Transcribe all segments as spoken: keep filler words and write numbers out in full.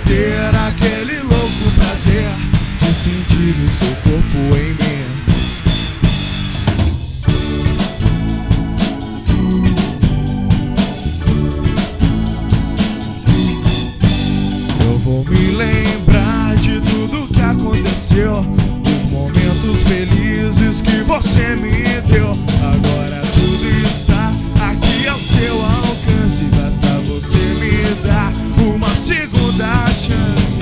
ter aquele louco prazer de sentir o seu corpo em mim. Eu vou me lembrar de tudo que aconteceu, dos momentos felizes que você me deu. Agora tudo está aqui ao seu alcance, basta você me dar uma segunda chance.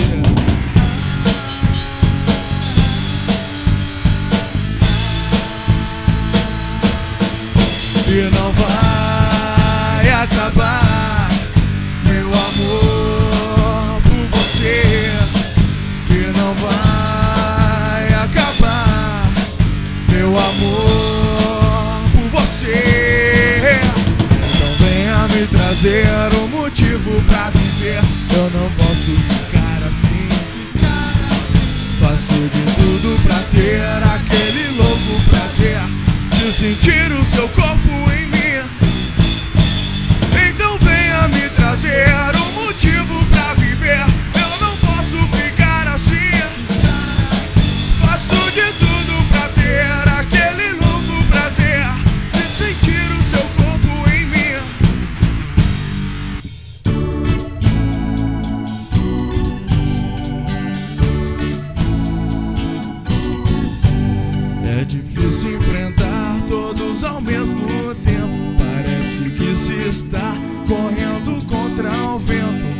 E não vai acabar, meu amor, por você. E não vai acabar, meu amor, por você. Então venha me trazer um motivo pra viver. Eu não posso ficar assim. Faço de tudo pra ter aquele louco prazer de sentir o seu corpo em mim. Então venha me trazer um motivo pra viver. Eu não posso ficar assim. Faço de tudo pra ter aquele louco prazer de sentir o seu corpo em mim. É difícil enfrentar todos ao mesmo tempo. Parece que se está correndo contra o vento.